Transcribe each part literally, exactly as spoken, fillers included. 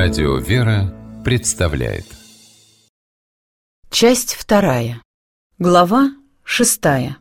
Радио «Вера» представляет. Часть вторая. Глава шестая.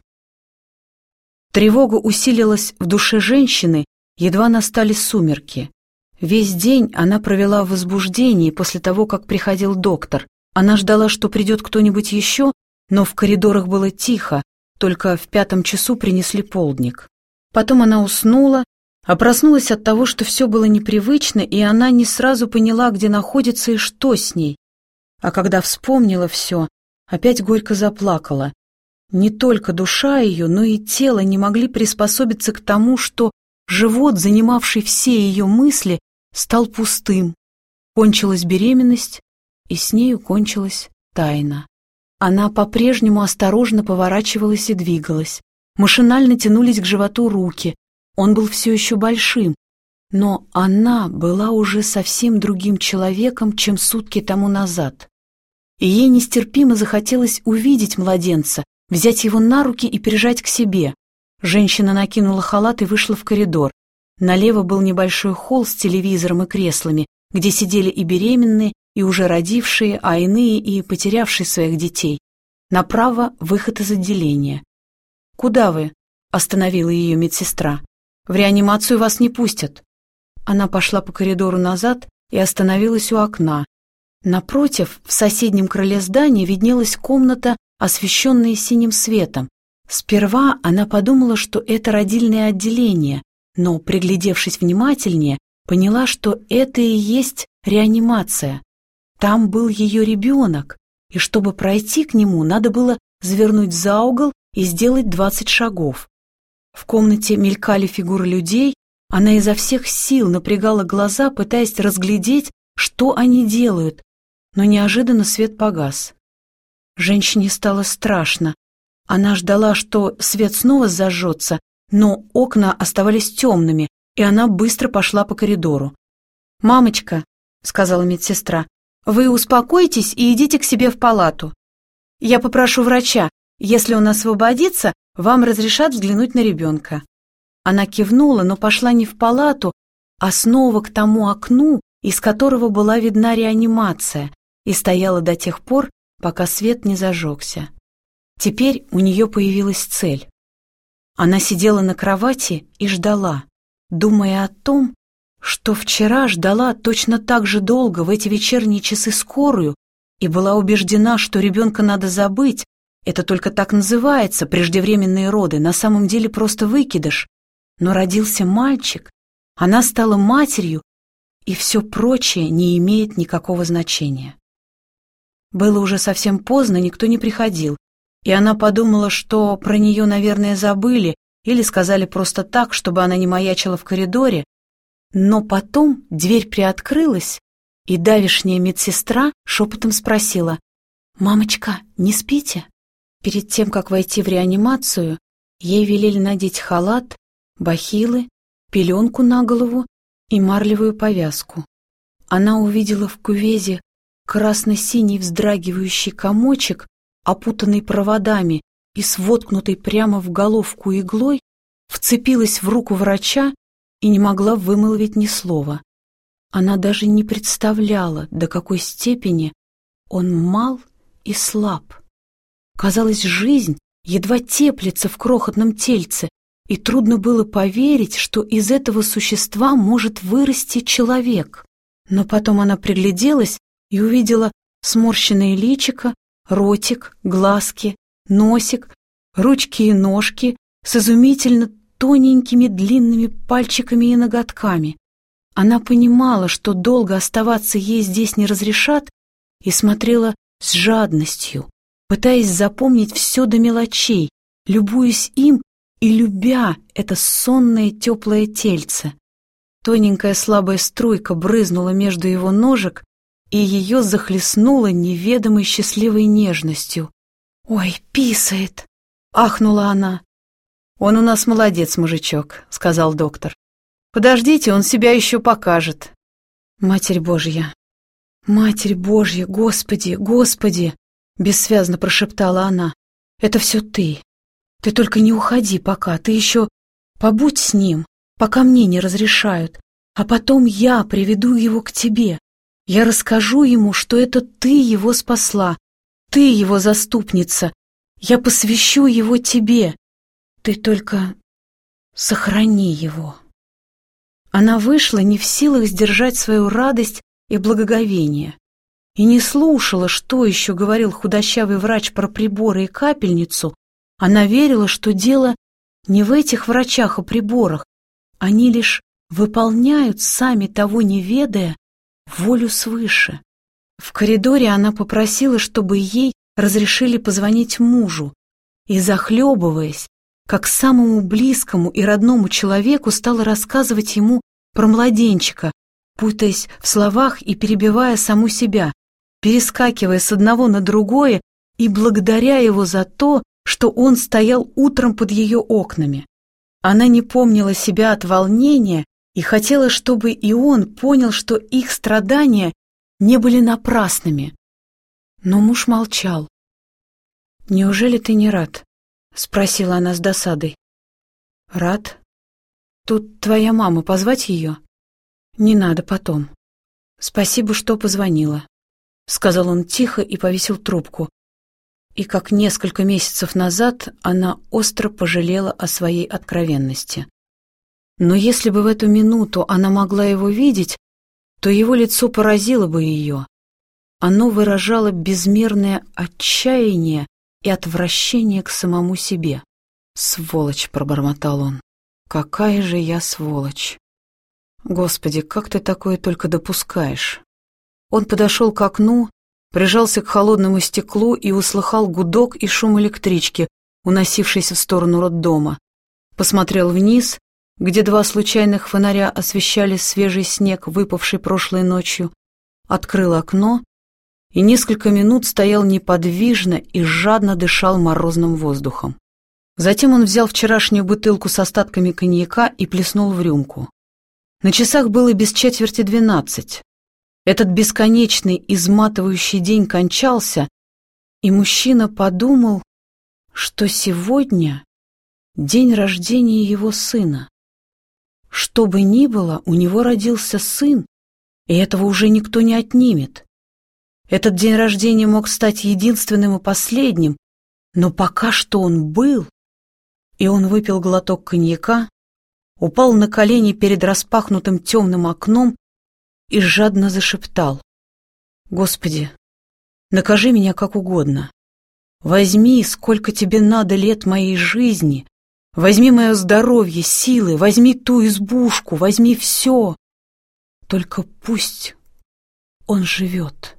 Тревога усилилась в душе женщины, едва настали сумерки. Весь день она провела в возбуждении после того, как приходил доктор. Она ждала, что придет кто-нибудь еще, но в коридорах было тихо, только в пятом часу принесли полдник. Потом она уснула, а проснулась от того, что все было непривычно, и она не сразу поняла, где находится и что с ней. А когда вспомнила все, опять горько заплакала. Не только душа ее, но и тело не могли приспособиться к тому, что живот, занимавший все ее мысли, стал пустым. Кончилась беременность, и с нею кончилась тайна. Она по-прежнему осторожно поворачивалась и двигалась. Машинально тянулись к животу руки. Он был все еще большим, но она была уже совсем другим человеком, чем сутки тому назад. И ей нестерпимо захотелось увидеть младенца, взять его на руки и прижать к себе. Женщина накинула халат и вышла в коридор. Налево был небольшой холл с телевизором и креслами, где сидели и беременные, и уже родившие, а иные и потерявшие своих детей. Направо выход из отделения. «Куда вы?» — остановила ее медсестра. «В реанимацию вас не пустят». Она пошла по коридору назад и остановилась у окна. Напротив, в соседнем крыле здания виднелась комната, освещенная синим светом. Сперва она подумала, что это родильное отделение, но, приглядевшись внимательнее, поняла, что это и есть реанимация. Там был ее ребенок, и чтобы пройти к нему, надо было завернуть за угол и сделать двадцать шагов. В комнате мелькали фигуры людей, она изо всех сил напрягала глаза, пытаясь разглядеть, что они делают, но неожиданно свет погас. Женщине стало страшно. Она ждала, что свет снова зажжется, но окна оставались темными, и она быстро пошла по коридору. «Мамочка», — сказала медсестра, — «вы успокойтесь и идите к себе в палату. Я попрошу врача, если он освободится, вам разрешат взглянуть на ребенка». Она кивнула, но пошла не в палату, а снова к тому окну, из которого была видна реанимация, и стояла до тех пор, пока свет не зажегся. Теперь у нее появилась цель. Она сидела на кровати и ждала, думая о том, что вчера ждала точно так же долго в эти вечерние часы скорую и была убеждена, что ребенка надо забыть. Это только так называется, преждевременные роды, на самом деле просто выкидыш. Но родился мальчик, она стала матерью, и все прочее не имеет никакого значения. Было уже совсем поздно, никто не приходил, и она подумала, что про нее, наверное, забыли или сказали просто так, чтобы она не маячила в коридоре. Но потом дверь приоткрылась, и давешняя медсестра шепотом спросила: «Мамочка, не спите?» Перед тем, как войти в реанимацию, ей велели надеть халат, бахилы, пеленку на голову и марлевую повязку. Она увидела в кювезе красно-синий вздрагивающий комочек, опутанный проводами и с воткнутой прямо в головку иглой, вцепилась в руку врача и не могла вымолвить ни слова. Она даже не представляла, до какой степени он мал и слаб. Казалось, жизнь едва теплится в крохотном тельце, и трудно было поверить, что из этого существа может вырасти человек. Но потом она пригляделась и увидела сморщенное личико, ротик, глазки, носик, ручки и ножки с изумительно тоненькими длинными пальчиками и ноготками. Она понимала, что долго оставаться ей здесь не разрешат, и смотрела с жадностью, пытаясь запомнить все до мелочей, любуясь им и любя это сонное теплое тельце. Тоненькая слабая струйка брызнула между его ножек, и ее захлестнуло неведомой счастливой нежностью. «Ой, писает!» — ахнула она. «Он у нас молодец, мужичок», — сказал доктор. «Подождите, он себя еще покажет». «Матерь Божья! Матерь Божья! Господи, Господи!» — бессвязно прошептала она. «Это все ты. Ты только не уходи пока, ты еще побудь с ним, пока мне не разрешают, а потом я приведу его к тебе. Я расскажу ему, что это ты его спасла, ты его заступница. Я посвящу его тебе. Ты только сохрани его». Она вышла, не в силах сдержать свою радость и благоговение, и не слушала, что еще говорил худощавый врач про приборы и капельницу. Она верила, что дело не в этих врачах и приборах, они лишь выполняют, сами того не ведая, волю свыше. В коридоре она попросила, чтобы ей разрешили позвонить мужу, и, захлебываясь, как самому близкому и родному человеку, стала рассказывать ему про младенчика, путаясь в словах и перебивая саму себя, перескакивая с одного на другое и благодаря его за то, что он стоял утром под ее окнами. Она не помнила себя от волнения и хотела, чтобы и он понял, что их страдания не были напрасными. Но муж молчал. «Неужели ты не рад?» — спросила она с досадой. «Рад? Тут твоя мама, позвать ее?» «Не надо, потом. Спасибо, что позвонила», — сказал он тихо и повесил трубку. И как несколько месяцев назад она остро пожалела о своей откровенности. Но если бы в эту минуту она могла его видеть, то его лицо поразило бы ее. Оно выражало безмерное отчаяние и отвращение к самому себе. «Сволочь!» — пробормотал он. «Какая же я сволочь! Господи, как ты такое только допускаешь?» Он подошел к окну, прижался к холодному стеклу и услыхал гудок и шум электрички, уносившейся в сторону роддома. Посмотрел вниз, где два случайных фонаря освещали свежий снег, выпавший прошлой ночью, открыл окно и несколько минут стоял неподвижно и жадно дышал морозным воздухом. Затем он взял вчерашнюю бутылку с остатками коньяка и плеснул в рюмку. На часах было без четверти двенадцать. Этот бесконечный, изматывающий день кончался, и мужчина подумал, что сегодня день рождения его сына. Что бы ни было, у него родился сын, и этого уже никто не отнимет. Этот день рождения мог стать единственным и последним, но пока что он был. И он выпил глоток коньяка, упал на колени перед распахнутым темным окном и жадно зашептал: «Господи, накажи меня как угодно. Возьми, сколько тебе надо лет моей жизни, возьми мое здоровье, силы, возьми ту избушку, возьми все. Только пусть он живет».